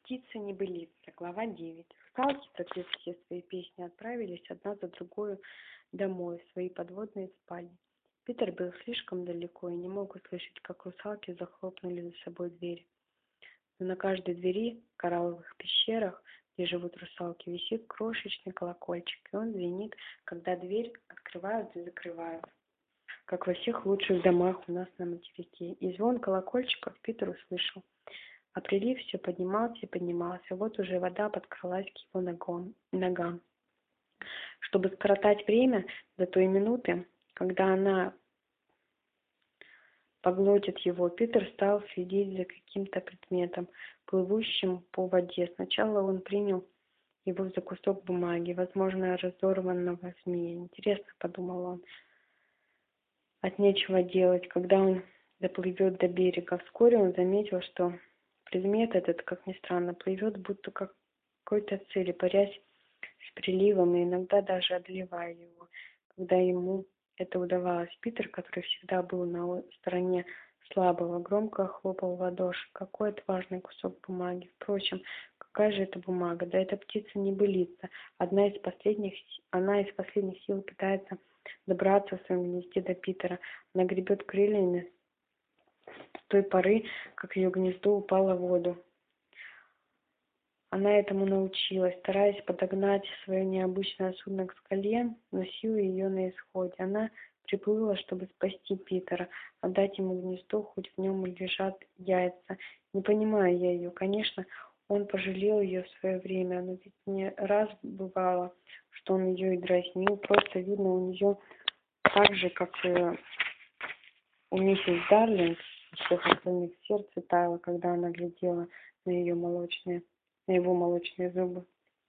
Птица-небылица, глава 9. Русалки, пропев все свои песни, отправились одна за другой домой, в свои подводные спальни. Питер был слишком далеко и не мог услышать, как русалки захлопнули за собой двери. Но на каждой двери в коралловых пещерах, где живут русалки, висит крошечный колокольчик, и он звенит, когда дверь открывают и закрывают, как во всех лучших домах у нас на материке. И звон колокольчиков Питер услышал. А прилив все поднимался и поднимался. Вот уже вода подкралась к его ногам. Чтобы скоротать время до той минуты, когда она поглотит его, Питер стал следить за каким-то предметом, плывущим по воде. Сначала он принял его за кусок бумаги, возможно, разорванного змея. Интересно, подумал он, от нечего делать, когда он доплывет до берега. Вскоре он заметил, что предмет этот, как ни странно, плывет будто к какой-то цели, парясь с приливом и иногда даже одолевая его. Когда ему это удавалось, Питер, который всегда был на стороне слабого, громко хлопал в ладоши. Какой отважный кусок бумаги. Впрочем, какая же это бумага? Да эта птица-небылица. Она из последних сил пытается добраться в своем гнезде до Питера. Она гребет крыльями с той поры, как ее гнездо упало в воду. Она этому научилась, стараясь подогнать свое необычное судно к скале, но силы ее на исходе. Она приплыла, чтобы спасти Питера, отдать ему гнездо, хоть в нем лежат яйца. Не понимаю я ее. Конечно, он пожалел ее в свое время, но ведь не раз бывало, что он ее и дразнил. Просто видно у нее так же, как и у миссис Дарлинг, у всех остальных сердце таяло, когда она глядела на его молочные зубы.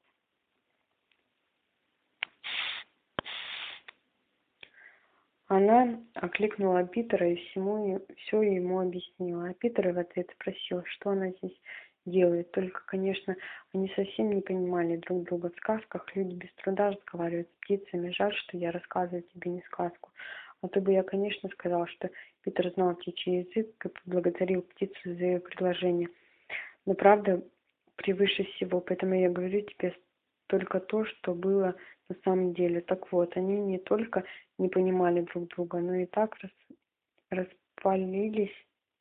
Она окликнула Питера и все ему объяснила. А Питер в ответ спросил, что она здесь делает. Только, конечно, они совсем не понимали друг друга. В сказках люди без труда разговаривают с птицами. Жаль, что я рассказываю тебе не сказку. А то бы я, конечно, сказал, что Питер знал птичий язык и поблагодарил птицу за ее предложение. Но правда превыше всего, поэтому я говорю тебе только то, что было на самом деле. Так вот, они не только не понимали друг друга, но и так распалились,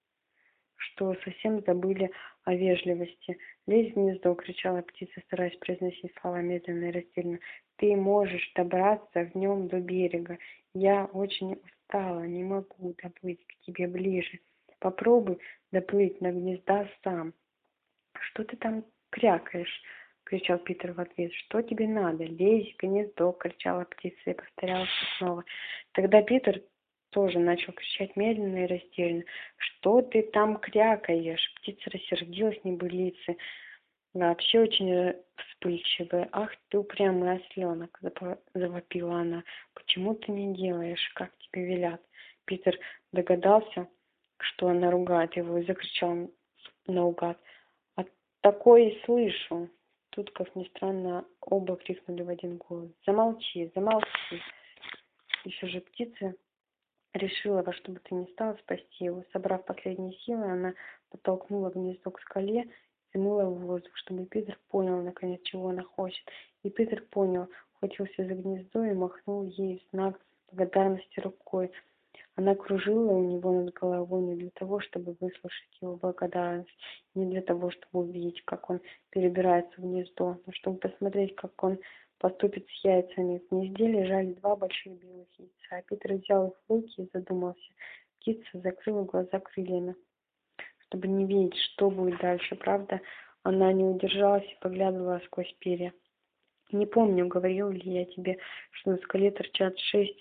что совсем забыли о вежливости. «Лезь в гнездо!» — кричала птица, стараясь произносить слова медленно и растерянно. «Ты можешь добраться в нем до берега. Я очень устала, не могу доплыть к тебе ближе. Попробуй доплыть на гнезда сам». «Что ты там крякаешь?» — кричал Питер в ответ. «Что тебе надо? Лезь в гнездо!» — кричала птица и повторяла все снова. Тогда Питер тоже начал кричать медленно и растерянно. «Что ты там крякаешь?» Птица рассердилась небылицы. Вообще очень вспыльчивая. «Ах ты упрямый осленок!» — завопила она. «Почему ты не делаешь, как тебе велят?» Питер догадался, что она ругает его, и закричал наугад. «Такое и слышу!» Тут, как ни странно, оба крикнули в один голос. «Замолчи, замолчи!» И все же птица решила во что бы то ни стало спасти его. Собрав последние силы, она подтолкнула гнездо к скале и взмыла в воздух, чтобы Питер понял, наконец, чего она хочет. И Питер понял, ухватился за гнездо и махнул ей в знак благодарности рукой. Она кружила у него над головой не для того, чтобы выслушать его благодарность, не для того, чтобы увидеть, как он перебирается в гнездо, но чтобы посмотреть, как он поступит с яйцами. В гнезде лежали два больших белых яйца, а Питер взял их в руки и задумался. Птица закрыла глаза крыльями, чтобы не видеть, что будет дальше. Правда, она не удержалась и поглядывала сквозь перья. «Не помню, говорил ли я тебе, что на скале торчат шест.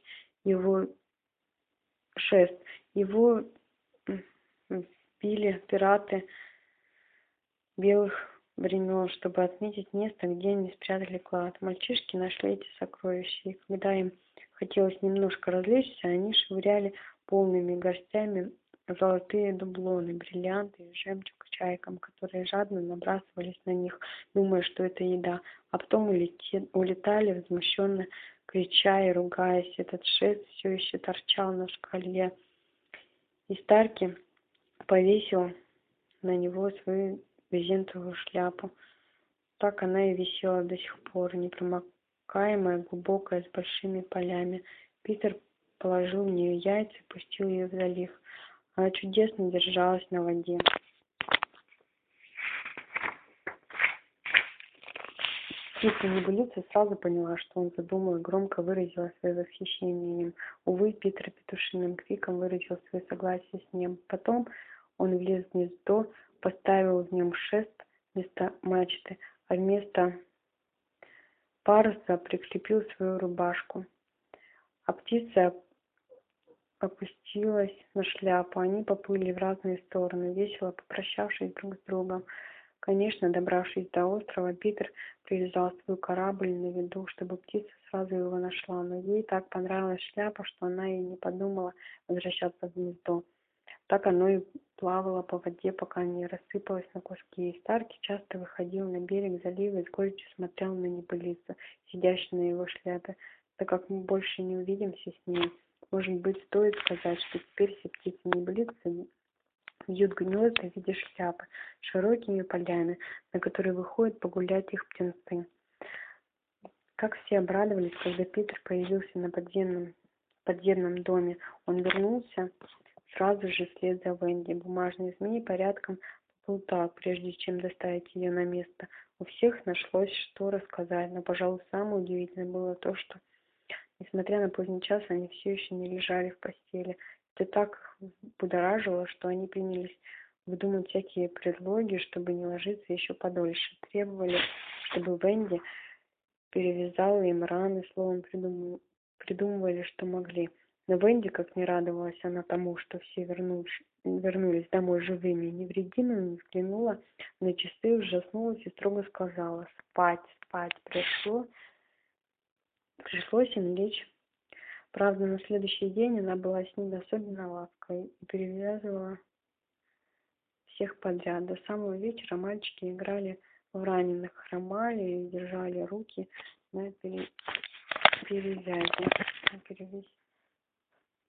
Его били пираты белых времен, чтобы отметить место, где они спрятали клад. Мальчишки нашли эти сокровища, и когда им хотелось немножко развлечься, они швыряли полными горстями золотые дублоны, бриллианты и жемчуг чайкам, которые жадно набрасывались на них, думая, что это еда, а потом улетали, возмущенно крича и ругаясь. Этот шест все еще торчал на скале, и Старки повесил на него свою брезентовую шляпу. Так она и висела до сих пор, непромокаемая, глубокая, с большими полями. Питер положил в нее яйца и пустил ее в залив. Она чудесно держалась на воде. Птица-небылица сразу поняла, что он задумал, и громко выразила свое восхищение им. Увы, Питер петушиным криком выразил свое согласие с ним. Потом он влез в гнездо, поставил в нем шест вместо мачты, а вместо паруса прикрепил свою рубашку. А птица опустилась на шляпу. Они поплыли в разные стороны, весело попрощавшись друг с другом. Конечно, добравшись до острова, Питер привязал свой корабль на виду, чтобы птица сразу его нашла, но ей так понравилась шляпа, что она и не подумала возвращаться в гнездо. Так оно и плавало по воде, пока не рассыпалось на куски, и Старки часто выходил на берег залива и с горечью смотрел на небылицу, сидящую на его шляпе. Так как мы больше не увидимся с ней, может быть, стоит сказать, что теперь все птицы-небылицы вьют гнезда в виде шляпы с широкими полями, на которые выходят погулять их птенцы. Как все обрадовались, когда Питер появился на подземном доме. Он вернулся сразу же вслед за Венди. Бумажный змей порядком поплутал, прежде чем доставить ее на место. У всех нашлось, что рассказать, но, пожалуй, самое удивительное было то, что, несмотря на поздний час, они все еще не лежали в постели. Это так будоражило, что они принялись выдумывать всякие предлоги, чтобы не ложиться еще подольше. Требовали, чтобы Венди перевязала им раны, словом, придумывали, что могли. Но Венди, как не радовалась она тому, что все вернулись домой живыми и невредимыми, взглянула на часы, ужаснулась и строго сказала: «Спать, спать, пришлось им лечь». Правда, на следующий день она была с ними особенно ласковой и перевязывала всех подряд. До самого вечера мальчики играли в раненых, хромали и держали руки на перевязи.